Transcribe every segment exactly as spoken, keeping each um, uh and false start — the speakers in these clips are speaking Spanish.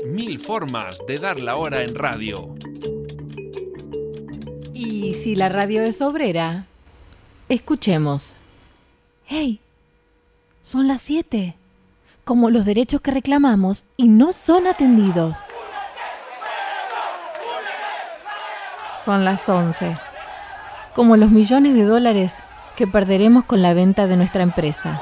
Mil formas de dar la hora en radio. Y si la radio es obrera, escuchemos. ¡Hey! Son las siete. Como los derechos que reclamamos y no son atendidos. Son las once. Como los millones de dólares que perderemos con la venta de nuestra empresa.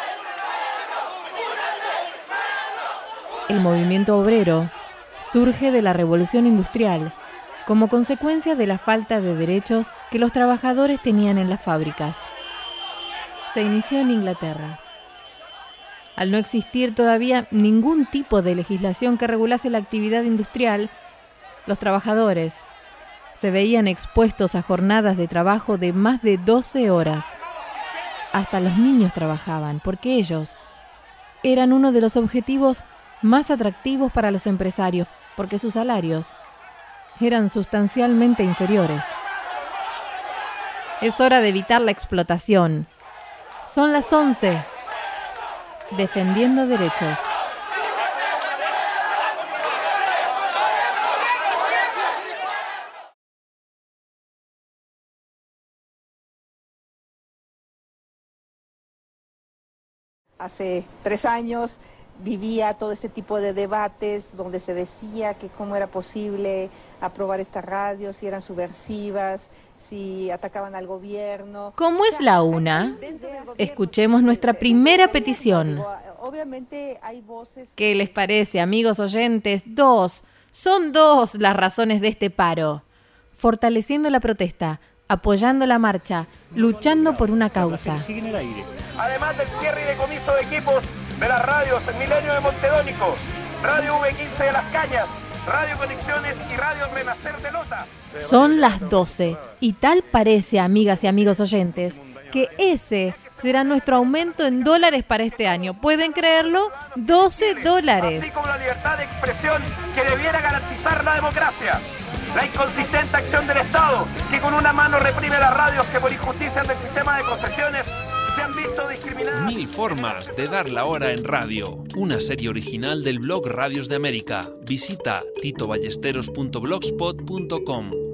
El movimiento obrero surge de la revolución industrial como consecuencia de la falta de derechos que los trabajadores tenían en las fábricas. Se inició en Inglaterra. Al no existir todavía ningún tipo de legislación que regulase la actividad industrial, los trabajadores se veían expuestos a jornadas de trabajo de más de doce horas. Hasta los niños trabajaban, porque ellos eran uno de los objetivos más atractivos para los empresarios, porque sus salarios eran sustancialmente inferiores. Es hora de evitar la explotación. Son las once. Defendiendo derechos. Hace tres años vivía todo este tipo de debates donde se decía que cómo era posible aprobar estas radios, si eran subversivas, si atacaban al gobierno. ¿Cómo es la una? Escuchemos nuestra primera petición. ¿Qué les parece, amigos oyentes? Dos. Son dos las razones de este paro. Fortaleciendo la protesta, apoyando la marcha, luchando por una causa. Además del cierre y decomiso de equipos de las radios Milenio de Montedónico, Radio V quince de Las Cañas, Radio Conexiones y Radio Renacer de Lota. Son las doce y tal parece, amigas y amigos oyentes, que ese será nuestro aumento en dólares para este año. ¿Pueden creerlo? doce dólares. Así como la libertad de expresión que debiera garantizar la democracia. La inconsistente acción del Estado, que con una mano reprime las radios que por injusticias del sistema de concesiones se han visto discriminadas. Mil formas de dar la hora en radio. Una serie original del blog Radios de América. Visita tito ballesteros punto blogspot punto com.